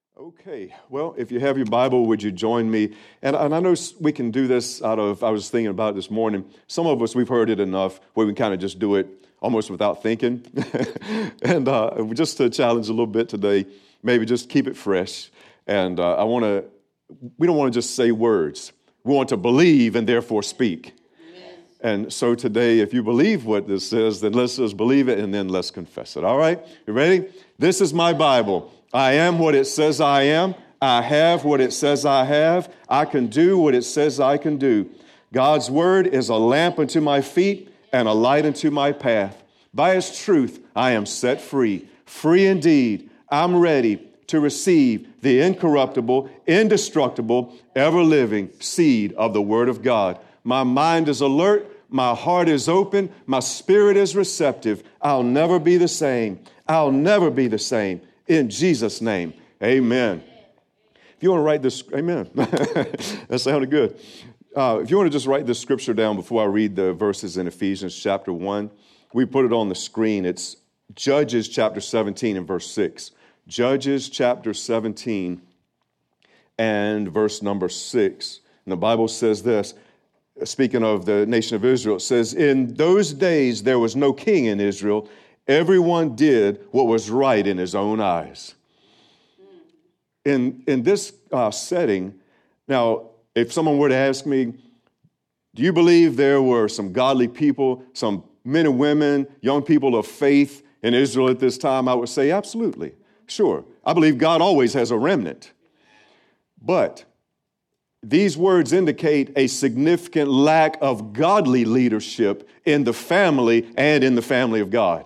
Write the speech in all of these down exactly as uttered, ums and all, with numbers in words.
Okay, well, if you have your Bible, would you join me? And, and I know we can do this out of, I was thinking about it this morning. Some of us, we've heard it enough where we kind of just do it almost without thinking. and uh, just to challenge a little bit today, maybe just keep it fresh. And uh, I want to, we don't want to just say words. We want to believe and therefore speak. Amen. And so today, if you believe what this says, then let's just believe it and then let's confess it. All right? You ready? This is my Bible. I am what it says I am. I have what it says I have. I can do what it says I can do. God's word is a lamp unto my feet and a light unto my path. By His truth, I am set free. Free indeed. I'm ready to receive the incorruptible, indestructible, ever-living seed of the Word of God. My mind is alert. My heart is open. My spirit is receptive. I'll never be the same. I'll never be the same. In Jesus' name, amen. If you want to write this, amen. That sounded good. Uh, if you want to just write this scripture down before I read the verses in Ephesians chapter one, we put it on the screen. It's Judges chapter seventeen and verse six. Judges chapter seventeen and verse number six. And the Bible says this, speaking of the nation of Israel, it says, in those days there was no king in Israel. Everyone did what was right in his own eyes. In, in this uh, setting, now, if someone were to ask me, do you believe there were some godly people, some men and women, young people of faith in Israel at this time? I would say absolutely. Sure. I believe God always has a remnant. But these words indicate a significant lack of godly leadership in the family and in the family of God.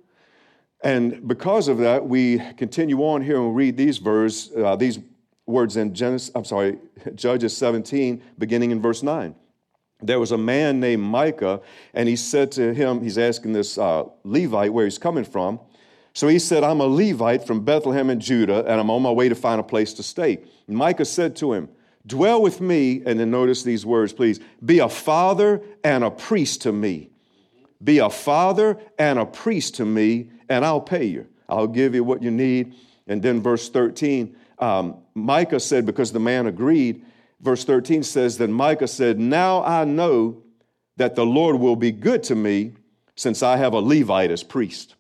And because of that, we continue on here and read these verse, uh, these words in Genesis, I'm sorry, Judges seventeen, beginning in verse nine. There was a man named Micah, and he said to him, he's asking this uh, Levite where he's coming from. So he said, I'm a Levite from Bethlehem in Judah, and I'm on my way to find a place to stay. And Micah said to him, dwell with me, and then notice these words, please. Be a father and a priest to me. Be a father and a priest to me, and I'll pay you. I'll give you what you need. And then verse thirteen, um, Micah said, because the man agreed, verse thirteen says, then Micah said, now I know that the Lord will be good to me since I have a Levite as priest.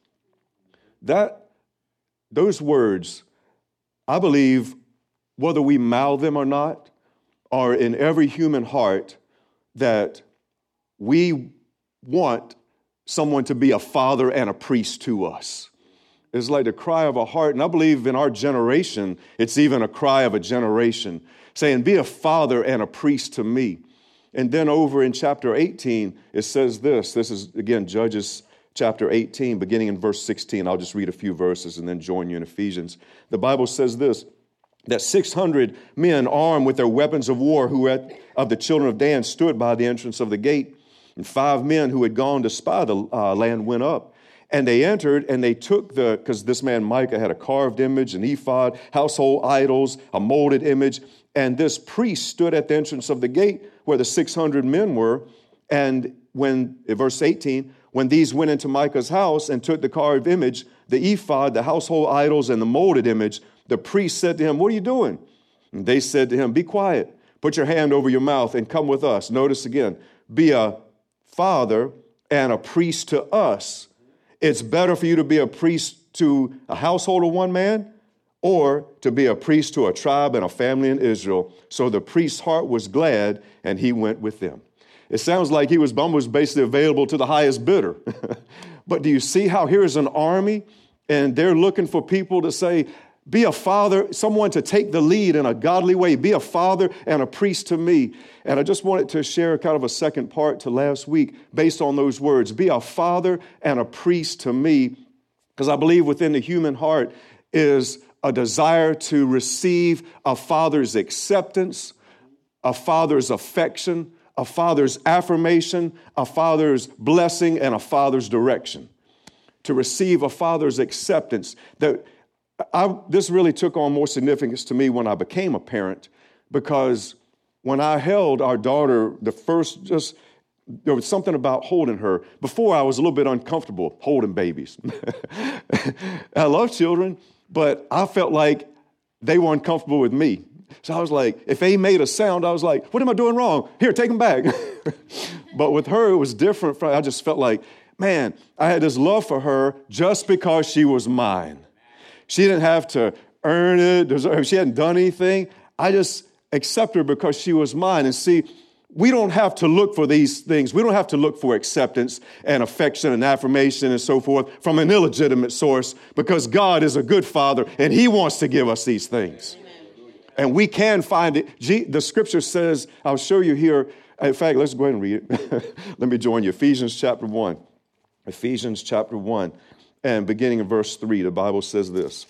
That, those words, I believe, whether we mouth them or not, are in every human heart that we want someone to be a father and a priest to us. It's like the cry of a heart. And I believe in our generation, it's even a cry of a generation saying, be a father and a priest to me. And then over in chapter eighteen, it says this. This is, again, Judges chapter eighteen, beginning in verse sixteen. I'll just read a few verses and then join you in Ephesians. The Bible says this, that six hundred men armed with their weapons of war who had, of the children of Dan stood by the entrance of the gate. And five men who had gone to spy the uh, land went up. And they entered and they took the, because this man Micah had a carved image, an ephod, household idols, a molded image. And this priest stood at the entrance of the gate where the six hundred men were. And when, in verse eighteen, when these went into Micah's house and took the carved image, the ephod, the household idols, and the molded image, the priest said to him, what are you doing? And they said to him, be quiet, put your hand over your mouth and come with us. Notice again, be a father and a priest to us. It's better for you to be a priest to a household of one man or to be a priest to a tribe and a family in Israel. So the priest's heart was glad and he went with them. It sounds like he was almost basically available to the highest bidder. But do you see how here's an army and they're looking for people to say, be a father, someone to take the lead in a godly way. Be a father and a priest to me. And I just wanted to share kind of a second part to last week based on those words. Be a father and a priest to me. Because I believe within the human heart is a desire to receive a father's acceptance, a father's affection, a father's affirmation, a father's blessing, and a father's direction. To receive a father's acceptance. That I, this really took on more significance to me when I became a parent, because when I held our daughter, the first, just, there was something about holding her. Before, I was a little bit uncomfortable holding babies. I love children, but I felt like they weren't comfortable with me. So I was like, if they made a sound, I was like, what am I doing wrong? Here, take them back. But with her, it was different. I just felt like, man, I had this love for her just because she was mine. She didn't have to earn it. Deserve, she hadn't done anything. I just accept her because she was mine. And see, we don't have to look for these things. We don't have to look for acceptance and affection and affirmation and so forth from an illegitimate source, because God is a good Father and He wants to give us these things. Amen. And we can find it. The scripture says, I'll show you here. In fact, let's go ahead and read it. Let me join you. Ephesians chapter one. Ephesians chapter one, and beginning in verse three, the Bible says this.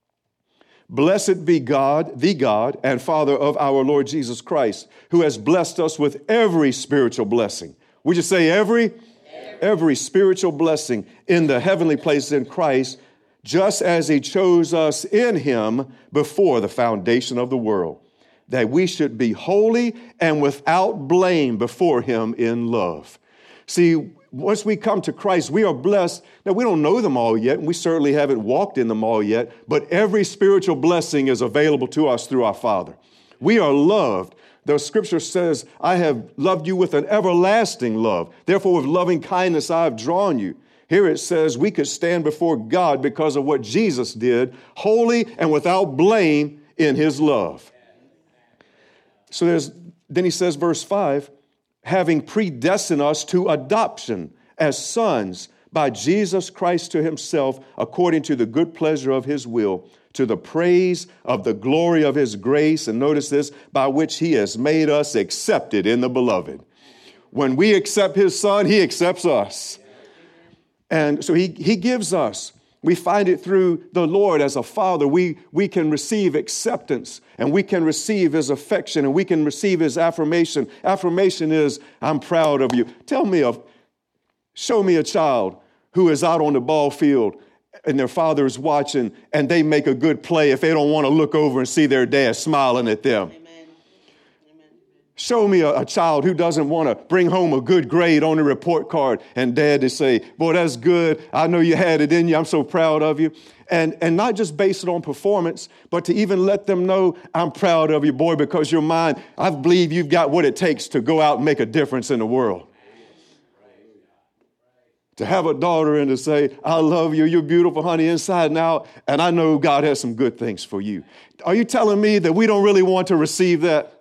Blessed be God, the God and Father of our Lord Jesus Christ, who has blessed us with every spiritual blessing. Would you say every? Every, every spiritual blessing in the heavenly places in Christ, just as He chose us in Him before the foundation of the world, that we should be holy and without blame before Him in love. See, once we come to Christ, we are blessed. Now, we don't know them all yet, and we certainly haven't walked in them all yet, but every spiritual blessing is available to us through our Father. We are loved. The scripture says, I have loved you with an everlasting love. Therefore, with loving kindness, I have drawn you. Here it says we could stand before God because of what Jesus did, holy and without blame in His love. So there's, then he says, verse five, having predestined us to adoption as sons by Jesus Christ to Himself, according to the good pleasure of His will, to the praise of the glory of His grace. And notice this, by which He has made us accepted in the beloved. When we accept His Son, He accepts us. And so he, he gives us, we find it through the Lord as a Father. We, we can receive acceptance, and we can receive His affection, and we can receive His affirmation. Affirmation is, I'm proud of you. Tell me, a, show me a child who is out on the ball field and their father is watching and they make a good play if they don't want to look over and see their dad smiling at them. Amen. Amen. Show me a, a child who doesn't want to bring home a good grade on the report card and dad to say, boy, that's good. I know you had it in you. I'm so proud of you. And, and not just based it on performance, but to even let them know, I'm proud of you, boy, because you're mine. I believe you've got what it takes to go out and make a difference in the world. To have a daughter and to say, I love you, you're beautiful, honey, inside and out, and I know God has some good things for you. Are you telling me that we don't really want to receive that?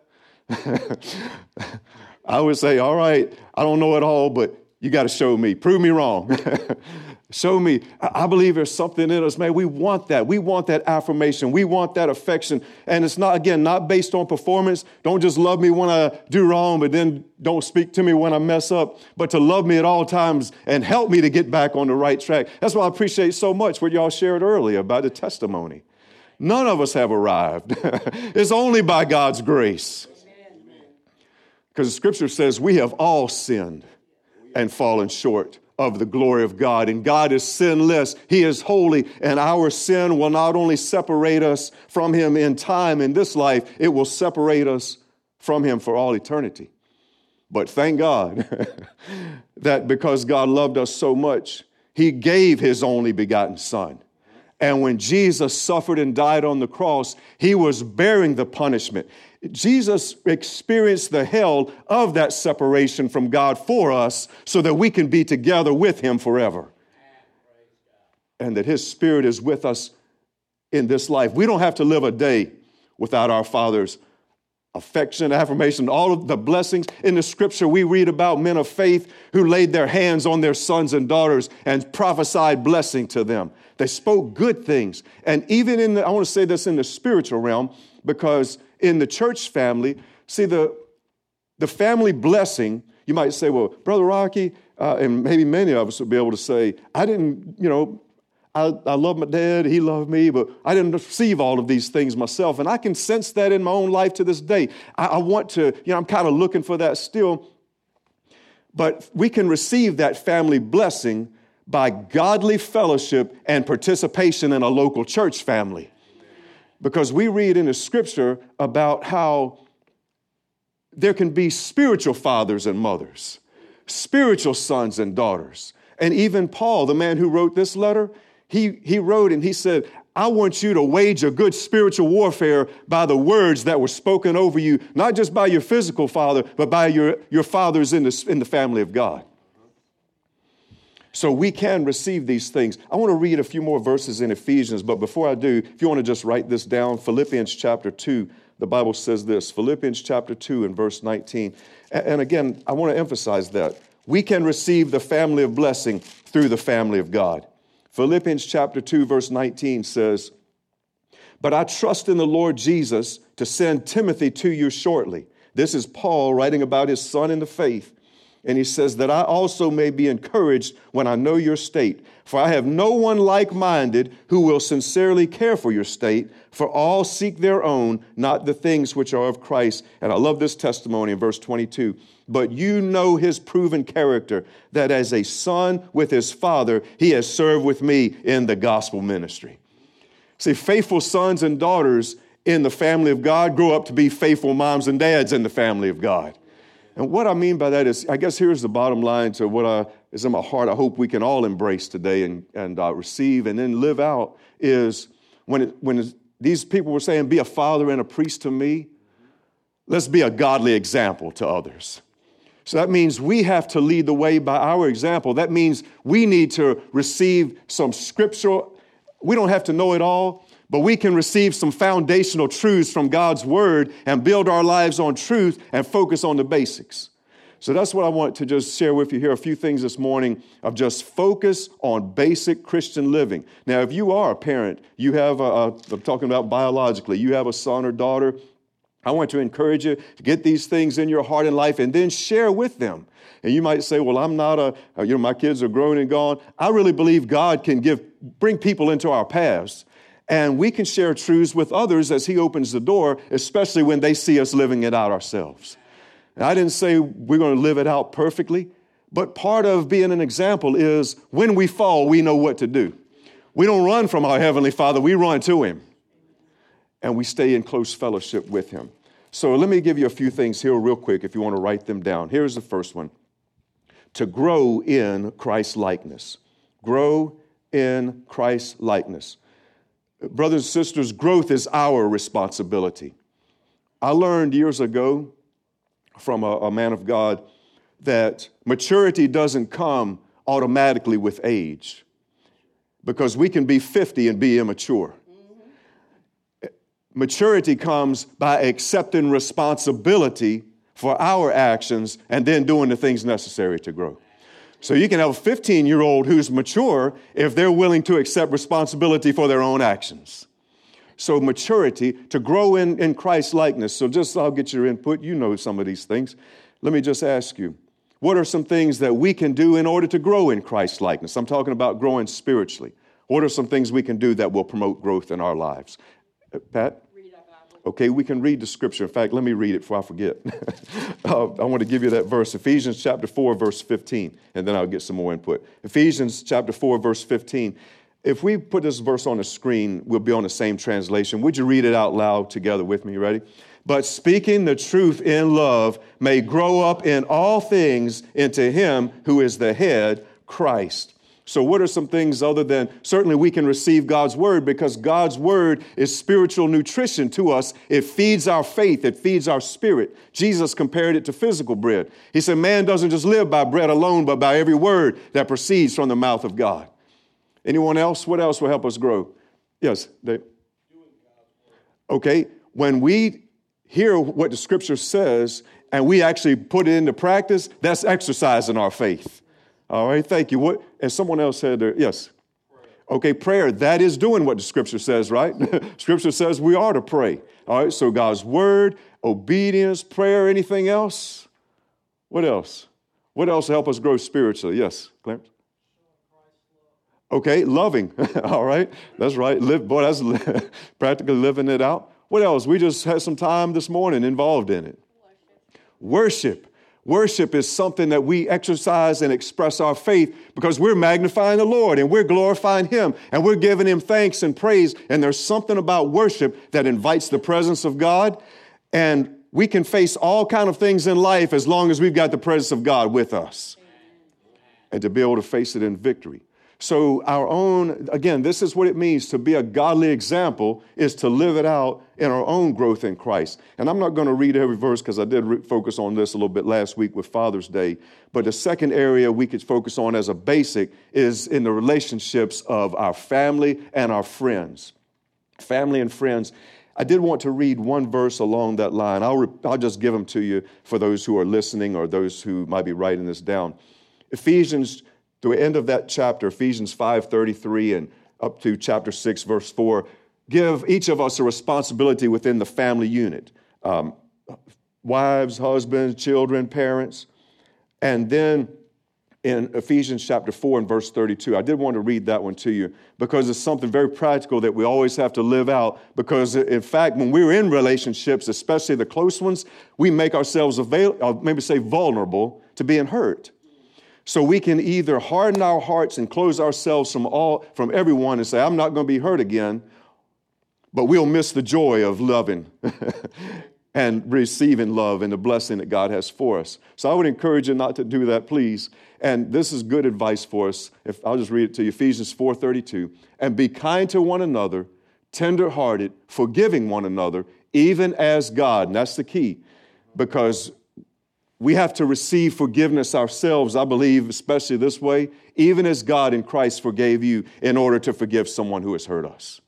I would say, all right, I don't know it all, but you got to show me. Prove me wrong. Show me. I believe there's something in us, man. We want that. We want that affirmation. We want that affection. And it's not, again, not based on performance. Don't just love me when I do wrong, but then don't speak to me when I mess up, but to love me at all times and help me to get back on the right track. That's why I appreciate so much what y'all shared earlier about the testimony. None of us have arrived. It's only by God's grace. Because the scripture says we have all sinned and fallen short of the glory of God. And God is sinless. He is holy. And our sin will not only separate us from Him in time in this life, it will separate us from Him for all eternity. But thank God that because God loved us so much, He gave His only begotten Son. And when Jesus suffered and died on the cross, He was bearing the punishment. Jesus experienced the hell of that separation from God for us so that we can be together with Him forever. And that His Spirit is with us in this life. We don't have to live a day without our Father's affection, affirmation, all of the blessings. In the scripture, we read about men of faith who laid their hands on their sons and daughters and prophesied blessing to them. They spoke good things. And even in the, I want to say this in the spiritual realm, because in the church family, see the, the family blessing, you might say, well, Brother Rocky, uh, and maybe many of us would be able to say, I didn't, you know, I, I love my dad, he loved me, but I didn't receive all of these things myself. And I can sense that in my own life to this day. I, I want to, you know, I'm kind of looking for that still. But we can receive that family blessing by godly fellowship and participation in a local church family. Because we read in the scripture about how there can be spiritual fathers and mothers, spiritual sons and daughters. And even Paul, the man who wrote this letter, he, he wrote and he said, I want you to wage a good spiritual warfare by the words that were spoken over you, not just by your physical father, but by your, your fathers in the, in the family of God. So we can receive these things. I want to read a few more verses in Ephesians, but before I do, if you want to just write this down, Philippians chapter two, the Bible says this, Philippians chapter two and verse nineteen. And again, I want to emphasize that. We can receive the family of blessing through the family of God. Philippians chapter two, verse nineteen says, "But I trust in the Lord Jesus to send Timothy to you shortly." This is Paul writing about his son in the faith. And he says that I also may be encouraged when I know your state. For I have no one like-minded who will sincerely care for your state. For all seek their own, not the things which are of Christ. And I love this testimony in verse twenty-two. "But you know his proven character, that as a son with his father, he has served with me in the gospel ministry." See, faithful sons and daughters in the family of God grow up to be faithful moms and dads in the family of God. And what I mean by that is, I guess here's the bottom line to what I, is in my heart I hope we can all embrace today and, and uh, receive and then live out is when, it, when these people were saying, be a father and a priest to me, let's be a godly example to others. So that means we have to lead the way by our example. That means we need to receive some scriptural, we don't have to know it all, but we can receive some foundational truths from God's word and build our lives on truth and focus on the basics. So that's what I want to just share with you here, a few things this morning of just focus on basic Christian living. Now, if you are a parent, you have, a, a, I'm talking about biologically, you have a son or daughter, I want to encourage you to get these things in your heart and life and then share with them. And you might say, well, I'm not a, you know, my kids are grown and gone. I really believe God can give, bring people into our paths. And we can share truths with others as he opens the door, especially when they see us living it out ourselves. And I didn't say we're going to live it out perfectly, but part of being an example is when we fall, we know what to do. We don't run from our Heavenly Father, we run to him. And we stay in close fellowship with him. So let me give you a few things here real quick if you want to write them down. Here's the first one. To grow in Christ's likeness. Grow in Christ's likeness. Brothers and sisters, growth is our responsibility. I learned years ago from a, a man of God that maturity doesn't come automatically with age, because we can be fifty and be immature. Mm-hmm. Maturity comes by accepting responsibility for our actions and then doing the things necessary to grow. So you can have a fifteen-year-old who's mature if they're willing to accept responsibility for their own actions. So maturity, to grow in, in Christ's likeness. So just, I'll get your input. You know some of these things. Let me just ask you, what are some things that we can do in order to grow in Christ's likeness? I'm talking about growing spiritually. What are some things we can do that will promote growth in our lives? Uh, Pat? Okay, we can read the scripture. In fact, let me read it before I forget. uh, I want to give you that verse, Ephesians chapter four, verse fifteen, and then I'll get some more input. Ephesians chapter four, verse fifteen. If we put this verse on the screen, we'll be on the same translation. Would you read it out loud together with me? You ready? "But speaking the truth in love may grow up in all things into him who is the head, Christ." So what are some things other than, certainly we can receive God's word, because God's word is spiritual nutrition to us. It feeds our faith. It feeds our spirit. Jesus compared it to physical bread. He said, man doesn't just live by bread alone, but by every word that proceeds from the mouth of God. Anyone else? What else will help us grow? Yes, Dave. Okay, when we hear what the scripture says and we actually put it into practice, that's exercising our faith. All right, thank you. What? And someone else said there, yes. Okay, prayer, that is doing what the scripture says, right? Scripture says we are to pray. All right, so God's word, obedience, prayer, anything else? What else? What else to help us grow spiritually? Yes, Clarence? Okay, loving. All right, that's right. Live, boy, that's practically living it out. What else? We just had some time this morning involved in it. Worship. Worship. Worship is something that we exercise and express our faith because we're magnifying the Lord and we're glorifying him and we're giving him thanks and praise. And there's something about worship that invites the presence of God. And we can face all kinds of things in life as long as we've got the presence of God with us. And to be able to face it in victory. So our own, again, this is what it means to be a godly example, is to live it out in our own growth in Christ. And I'm not going to read every verse because I did re- focus on this a little bit last week with Father's Day. But the second area we could focus on as a basic is in the relationships of our family and our friends. Family and friends. I did want to read one verse along that line. I'll, re- I'll just give them to you for those who are listening or those who might be writing this down. Ephesians, the end of that chapter, Ephesians five thirty-three and up to chapter six, verse four, give each of us a responsibility within the family unit. Um, wives, husbands, children, parents. And then in Ephesians chapter four and verse thirty-two, I did want to read that one to you because it's something very practical that we always have to live out. Because in fact, when we're in relationships, especially the close ones, we make ourselves available, maybe say vulnerable to being hurt. So we can either harden our hearts and close ourselves from all, from everyone and say, I'm not going to be hurt again, but we'll miss the joy of loving and receiving love and the blessing that God has for us. So I would encourage you not to do that, please. And this is good advice for us. If I'll just read it to you, Ephesians four thirty-two. And be kind to one another, tender-hearted, forgiving one another, even as God. And that's the key, because we have to receive forgiveness ourselves, I believe, especially this way, even as God in Christ forgave you, in order to forgive someone who has hurt us.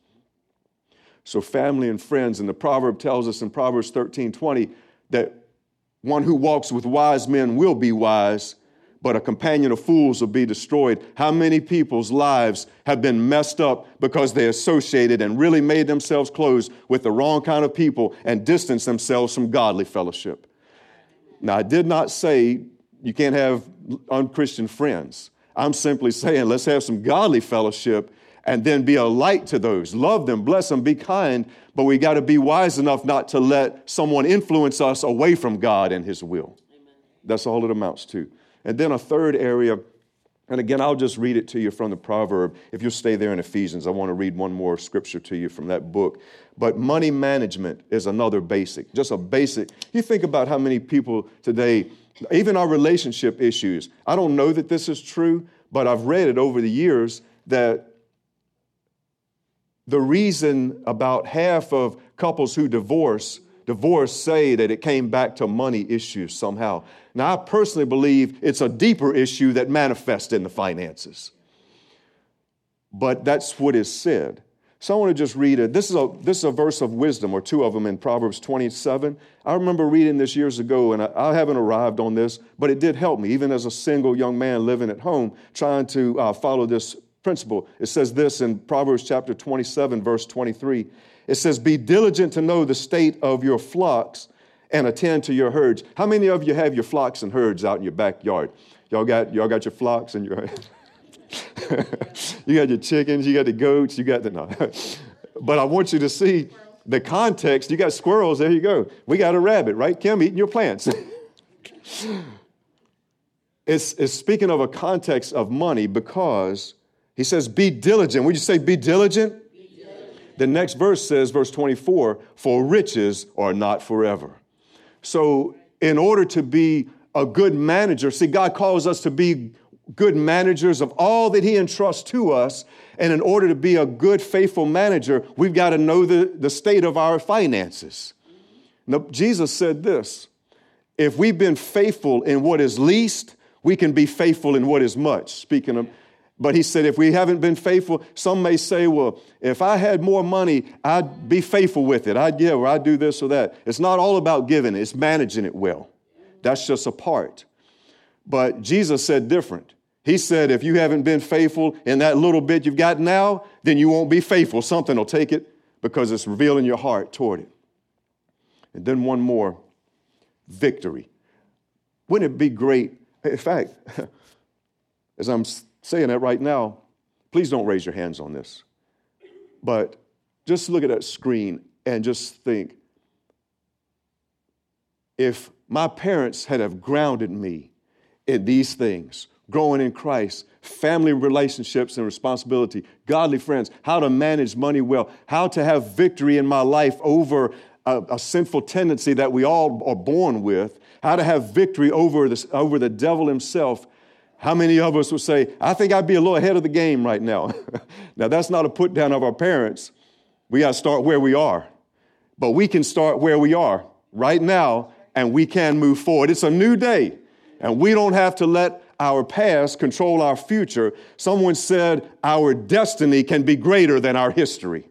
So family and friends, and the proverb tells us in Proverbs thirteen twenty that one who walks with wise men will be wise, but a companion of fools will be destroyed. How many people's lives have been messed up because they associated and really made themselves close with the wrong kind of people and distanced themselves from godly fellowship? Now, I did not say you can't have unchristian friends. I'm simply saying let's have some godly fellowship and then be a light to those. Love them, bless them, be kind, but we got to be wise enough not to let someone influence us away from God and his will. Amen. That's all it amounts to. And then a third area, and again, I'll just read it to you from the proverb. If you'll stay there in Ephesians, I want to read one more scripture to you from that book. But money management is another basic, just a basic. You think about how many people today, even our relationship issues. I don't know that this is true, but I've read it over the years that the reason about half of couples who divorce, divorce say that it came back to money issues somehow. Now, I personally believe it's a deeper issue that manifests in the finances. But that's what is said. So I want to just read it. This is a this is a verse of wisdom, or two of them in Proverbs twenty-seven. I remember reading this years ago, and I, I haven't arrived on this, but it did help me, even as a single young man living at home, trying to uh, follow this principle. It says this in Proverbs chapter twenty-seven, verse twenty-three. It says, be diligent to know the state of your flocks and attend to your herds. How many of you have your flocks and herds out in your backyard? Y'all got y'all got your flocks and your you got your chickens, you got the goats, you got the no. But I want you to see the context. You got squirrels, there you go. We got a rabbit, right, Kim, eating your plants. it's, it's speaking of a context of money, because he says, be diligent. Would you say be diligent? Be diligent. The next verse says, verse twenty-four, for riches are not forever. So in order to be a good manager, see, God calls us to be good managers of all that he entrusts to us. And in order to be a good, faithful manager, we've got to know the, the state of our finances. Now, Jesus said this, if we've been faithful in what is least, we can be faithful in what is much. Speaking of, but he said, if we haven't been faithful, some may say, well, if I had more money, I'd be faithful with it. I'd give or I'd do this or that. It's not all about giving. It's managing it well. That's just a part. But Jesus said different. He said, if you haven't been faithful in that little bit you've got now, then you won't be faithful. Something will take it because it's revealing your heart toward it. And then one more, victory. Wouldn't it be great? In fact, as I'm saying that right now, please don't raise your hands on this. But just look at that screen and just think, if my parents had have grounded me in these things, growing in Christ, family relationships and responsibility, godly friends, how to manage money well, how to have victory in my life over a, a sinful tendency that we all are born with, how to have victory over, this, over the devil himself, How many of us would say, I think I'd be a little ahead of the game right now? Now, that's not a put down of our parents. We got to start where we are. But we can start where we are right now, and we can move forward. It's a new day, and we don't have to let our past control our future. Someone said our destiny can be greater than our history.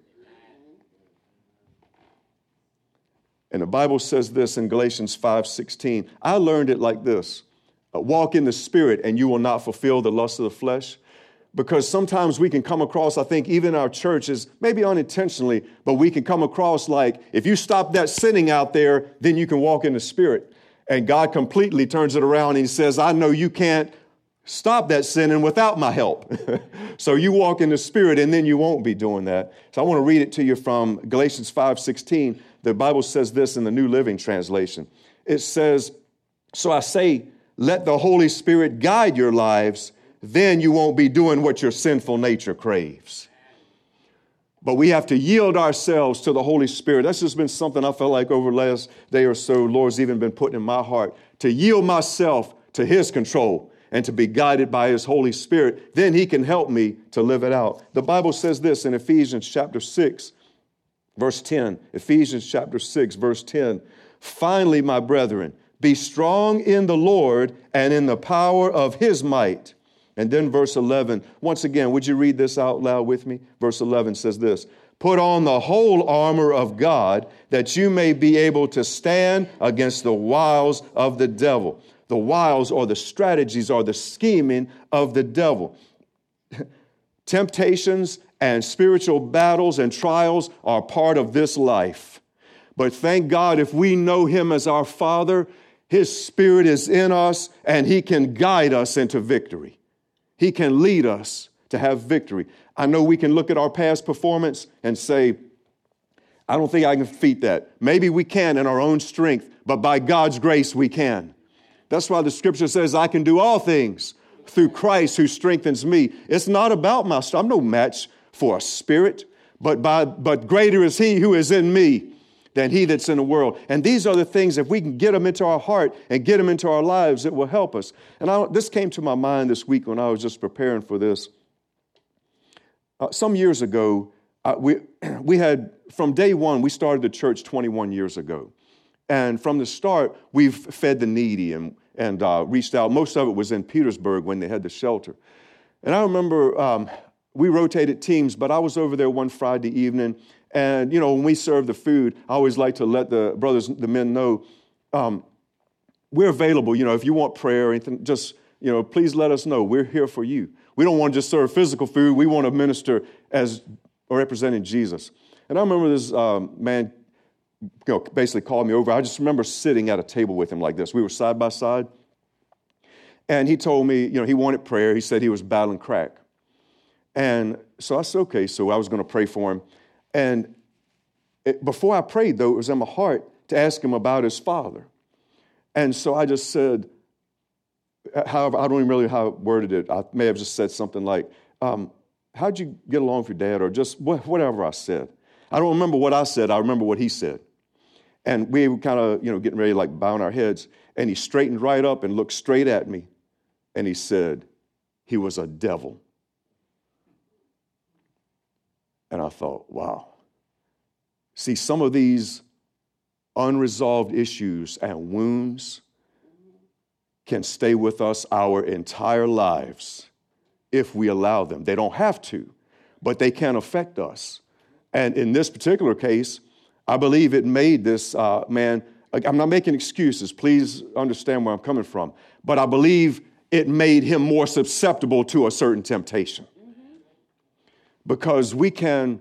And the Bible says this in Galatians five sixteen. I learned it like this. Walk in the Spirit, and you will not fulfill the lust of the flesh. Because sometimes we can come across, I think, even our churches, maybe unintentionally, but we can come across like, if you stop that sinning out there, then you can walk in the Spirit. And God completely turns it around and he says, I know you can't stop that sinning without my help. So you walk in the Spirit and then you won't be doing that. So I want to read it to you from Galatians five sixteen. The Bible says this in the New Living Translation. It says, so I say, let the Holy Spirit guide your lives, then you won't be doing what your sinful nature craves. But we have to yield ourselves to the Holy Spirit. That's just been something I felt like over the last day or so, Lord's even been putting in my heart, to yield myself to his control and to be guided by his Holy Spirit. Then he can help me to live it out. The Bible says this in Ephesians chapter six, verse ten. Ephesians chapter six, verse ten. Finally, my brethren, be strong in the Lord and in the power of his might. And then verse eleven, once again, would you read this out loud with me? Verse eleven says this, put on the whole armor of God that you may be able to stand against the wiles of the devil. The wiles or the strategies or the scheming of the devil. Temptations and spiritual battles and trials are part of this life. But thank God if we know him as our Father, his Spirit is in us and he can guide us into victory. He can lead us to have victory. I know we can look at our past performance and say, I don't think I can defeat that. Maybe we can in our own strength, but by God's grace we can. That's why the scripture says I can do all things through Christ who strengthens me. It's not about my strength. I'm no match for a spirit, but by but greater is he who is in me than he that's in the world. And these are the things, if we can get them into our heart and get them into our lives, it will help us. And I, this came to my mind this week when I was just preparing for this. Uh, some years ago, uh, we we had, from day one, we started the church twenty-one years ago. And from the start, we've fed the needy and, and uh, reached out. Most of it was in Petersburg when they had the shelter. And I remember um, we rotated teams, but I was over there one Friday evening. And, you know, when we serve the food, I always like to let the brothers, the men know, um, we're available. You know, if you want prayer or anything, just, you know, please let us know. We're here for you. We don't want to just serve physical food. We want to minister as representing Jesus. And I remember this um, man, you know, basically called me over. I just remember sitting at a table with him like this. We were side by side. And he told me, you know, he wanted prayer. He said he was battling crack. And so I said, okay, so I was going to pray for him. And it, before I prayed, though, it was in my heart to ask him about his father. And so I just said, however, I don't even really know how I worded it. I may have just said something like, um, how'd you get along with your dad? Or just whatever I said. I don't remember what I said. I remember what he said. And we were kind of, you know, getting ready to like bowing our heads. And he straightened right up and looked straight at me. And he said, he was a devil. And I thought, wow. See, some of these unresolved issues and wounds can stay with us our entire lives if we allow them. They don't have to, but they can affect us. And in this particular case, I believe it made this uh, man, I'm not making excuses, please understand where I'm coming from, but I believe it made him more susceptible to a certain temptation. Because we can,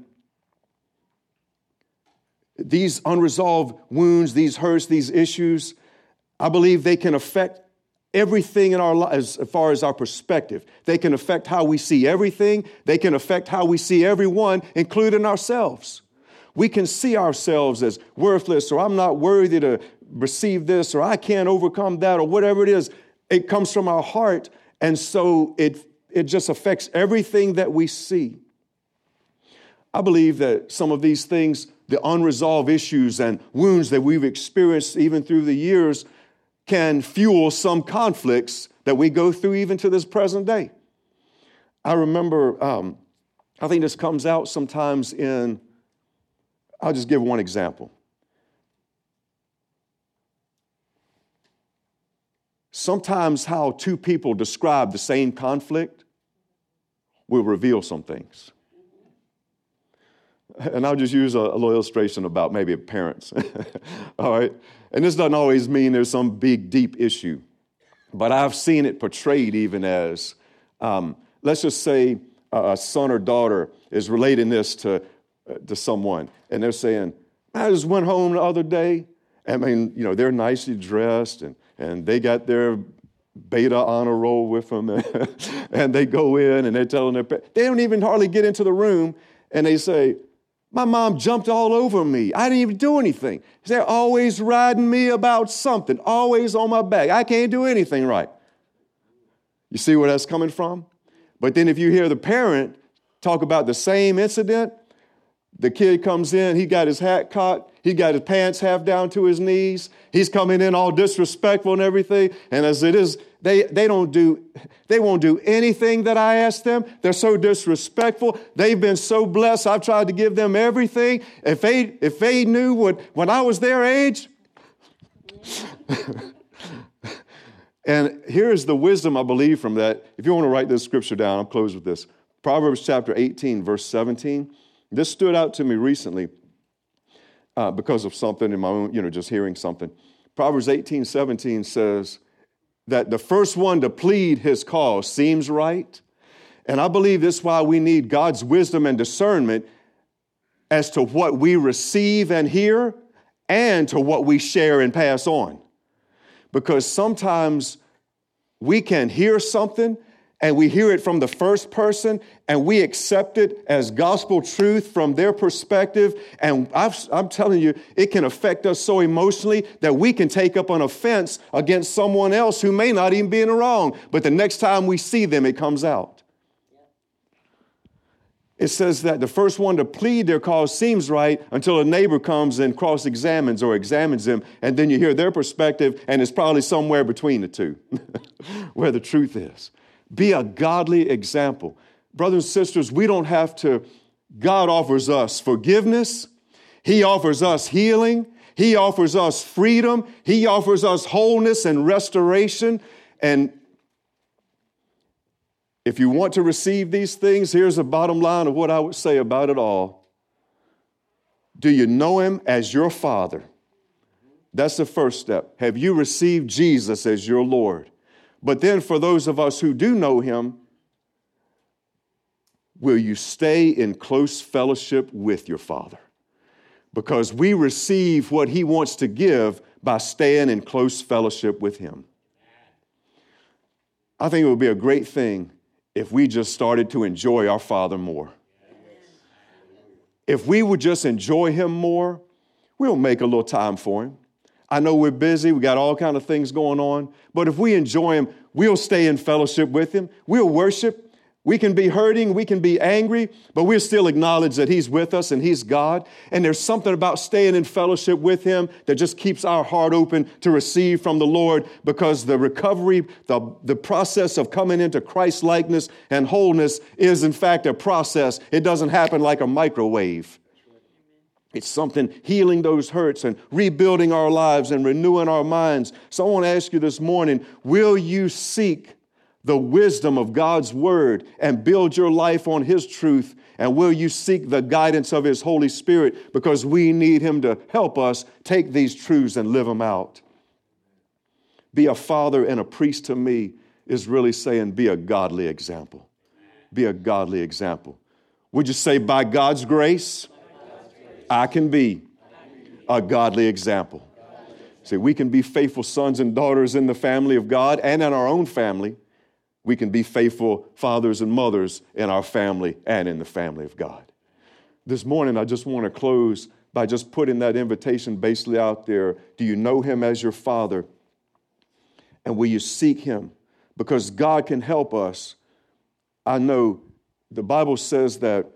these unresolved wounds, these hurts, these issues, I believe they can affect everything in our lives as far as our perspective. They can affect how we see everything. They can affect how we see everyone, including ourselves. We can see ourselves as worthless, or I'm not worthy to receive this, or I can't overcome that, or whatever it is. It comes from our heart, and so it, it just affects everything that we see. I believe that some of these things, the unresolved issues and wounds that we've experienced even through the years, can fuel some conflicts that we go through even to this present day. I remember, um, I think this comes out sometimes in, I'll just give one example. Sometimes how two people describe the same conflict will reveal some things. And I'll just use a, a little illustration about maybe parents. All right? And this doesn't always mean there's some big, deep issue. But I've seen it portrayed even as, um, let's just say a, a son or daughter is relating this to, uh, to someone. And they're saying, I just went home the other day. I mean, you know, they're nicely dressed and, and they got their beta honor roll with them. And they go in and they're telling their parents. They don't even hardly get into the room. And they say, my mom jumped all over me. I didn't even do anything. They're always riding me about something, always on my back. I can't do anything right. You see where that's coming from? But then if you hear the parent talk about the same incident, the kid comes in, he got his hat caught, he got his pants half down to his knees, he's coming in all disrespectful and everything, and as it is, they, they don't do, they won't do anything that I ask them. They're so disrespectful. They've been so blessed. I've tried to give them everything. If they, if they knew what, when I was their age. And here's the wisdom I believe from that. If you want to write this scripture down, I'll close with this. Proverbs chapter eighteen, verse seventeen. This stood out to me recently uh, because of something in my own, you know, just hearing something. Proverbs eighteen, seventeen says that the first one to plead his cause seems right. And I believe this is why we need God's wisdom and discernment as to what we receive and hear and to what we share and pass on. Because sometimes we can hear something and we hear it from the first person and we accept it as gospel truth from their perspective. And I've, I'm telling you, it can affect us so emotionally that we can take up an offense against someone else who may not even be in the wrong. But the next time we see them, it comes out. It says that the first one to plead their cause seems right until a neighbor comes and cross-examines or examines them, and then you hear their perspective, and it's probably somewhere between the two where the truth is. Be a godly example. Brothers and sisters, we don't have to, God offers us forgiveness. He offers us healing. He offers us freedom. He offers us wholeness and restoration. And if you want to receive these things, here's the bottom line of what I would say about it all. Do you know him as your Father? That's the first step. Have you received Jesus as your Lord? But then for those of us who do know him, will you stay in close fellowship with your Father? Because we receive what he wants to give by staying in close fellowship with him. I think it would be a great thing if we just started to enjoy our Father more. If we would just enjoy him more, we'll make a little time for him. I know we're busy. We got all kinds of things going on. But if we enjoy him, we'll stay in fellowship with him. We'll worship. We can be hurting. We can be angry. But we'll still acknowledge that he's with us and he's God. And there's something about staying in fellowship with him that just keeps our heart open to receive from the Lord, because the recovery, the, the process of coming into Christ-likeness and wholeness is, in fact, a process. It doesn't happen like a microwave. It's something healing those hurts and rebuilding our lives and renewing our minds. So I want to ask you this morning, will you seek the wisdom of God's word and build your life on his truth? And will you seek the guidance of his Holy Spirit? Because we need him to help us take these truths and live them out. Be a father and a priest to me is really saying be a godly example. Be a godly example. Would you say, by God's grace, I can be a godly example? See, we can be faithful sons and daughters in the family of God and in our own family. We can be faithful fathers and mothers in our family and in the family of God. This morning, I just want to close by just putting that invitation basically out there. Do you know him as your Father? And will you seek him? Because God can help us. I know the Bible says that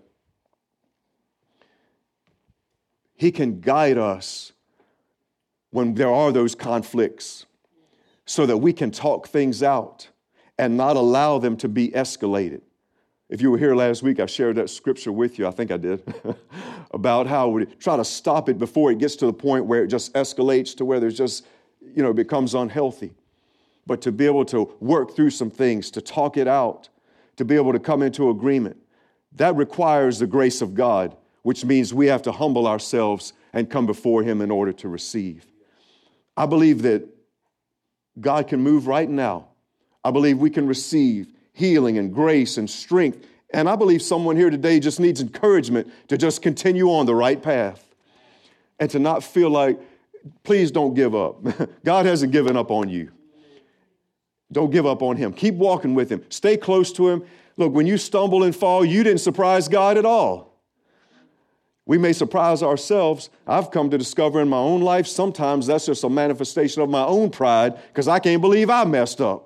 he can guide us when there are those conflicts. so that we can talk things out and not allow them to be escalated. If you were here last week, I shared that scripture with you, I think I did, about how we try to stop it before it gets to the point where it just escalates to where there's just, you know, it becomes unhealthy. But to be able to work through some things, to talk it out, to be able to come into agreement, that requires the grace of God, which means we have to humble ourselves and come before Him in order to receive. I believe that God can move right now. I believe we can receive healing and grace and strength. And I believe someone here today just needs encouragement to just continue on the right path and to not feel like, please don't give up. God hasn't given up on you. Don't give up on Him. Keep walking with Him. Stay close to Him. Look, when you stumble and fall, you didn't surprise God at all. We may surprise ourselves. I've come to discover in my own life, sometimes that's just a manifestation of my own pride because I can't believe I messed up.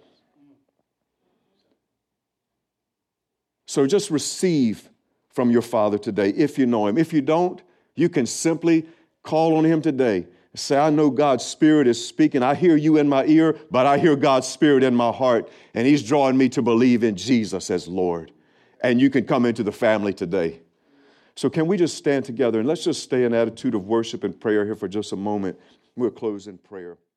So just receive from your Father today if you know Him. If you don't, you can simply call on Him today. Say, I know God's Spirit is speaking. I hear you in my ear, but I hear God's Spirit in my heart, and He's drawing me to believe in Jesus as Lord. And you can come into the family today. So can we just stand together and let's just stay in an attitude of worship and prayer here for just a moment. We'll close in prayer.